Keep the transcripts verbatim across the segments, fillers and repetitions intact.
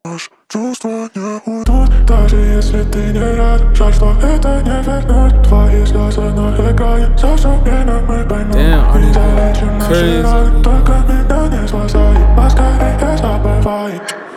Чувства не уйдут, даже если ты не рядом. Жаль, что это не вернуть. Твои слезы на экране, совсем время мы поймем. Не залечим наши раны, только меня не спасай, поскорее забывай.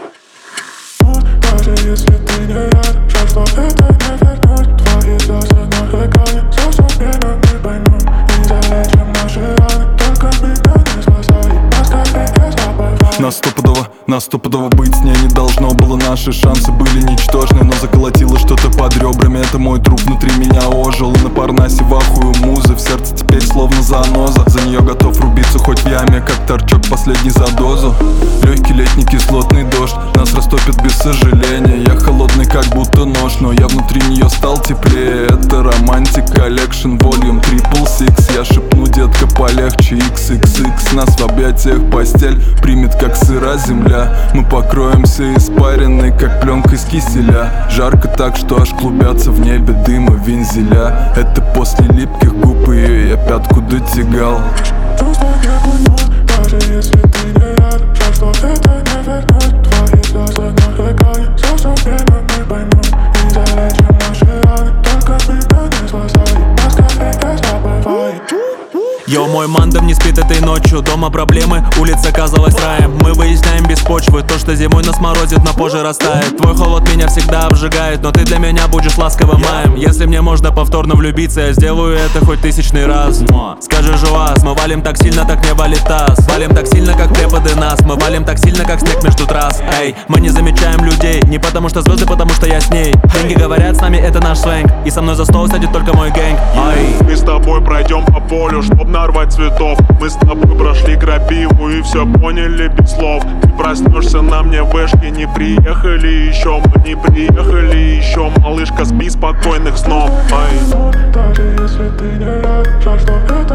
Даже если ты не рядом, жаль, что это не вернуть. Твои слезы на экране, совсем время мы поймем. Не залечим наши раны, только меня не спасай, поскорее забывай. На стопудово, на стопудово быть с ней не должно было. Наши шансы были ничтожны, но заколотило что-то под ребрами. Это мой труп внутри меня ожил. И на Парнасе в ахую музы, в сердце теперь словно заноза. За нее готов рубиться хоть в яме, как торчок последний за дозу. Легкий летний кислотный дождь нас растопит без сожаления. Я холодный как будто нож, но я внутри нее стал теплее. Это романтик коллекшн волюм трипл сикс. Я шепну, детка, полегче, икс икс икс. Нас в объятиях постель примет как сыра земля. Мы покроемся испаренной, как пленка из киселя. Жарко так, что аж клубятся в небе дыма вензеля. Это после липких губ ее я пятку дотягал. Чувства не уйдут, даже если ты не рядом. Жаль, что это не вернуть. Твои слезы на экране, совсем время мы поймем. Не залечим наши раны, только меня не спасай, поскорее забывай. Йо, мой мандем не спит этой ночью. Дома проблемы, улица казалась раем. Мы выясняем без почвы то, что зимой нас морозит, но позже растает. Твой холод меня всегда обжигает, но ты для меня будешь ласковым маем. Если мне можно повторно влюбиться, я сделаю это хоть тысячный раз. Скажи жуаз, мы валим так сильно, так не валит таз. Валим так сильно, как преподы нас. Мы валим так сильно, как снег между трасс. Эй, мы не замечаем людей, не потому что звезды, потому что я с ней. Деньги говорят, с нами это наш сленг, и со мной за стол садит только мой гэнг. Ай. Мы с тобой пройдем по полю, чтоб нарвать цветов. Мы с тобой прошли крапиву и все поняли без слов. Ты проснешься на мне в вышке, не приехали еще. Мы не приехали еще, малышка, спи спокойных снов. Ай. Даже если ты не рядом, жаль, что это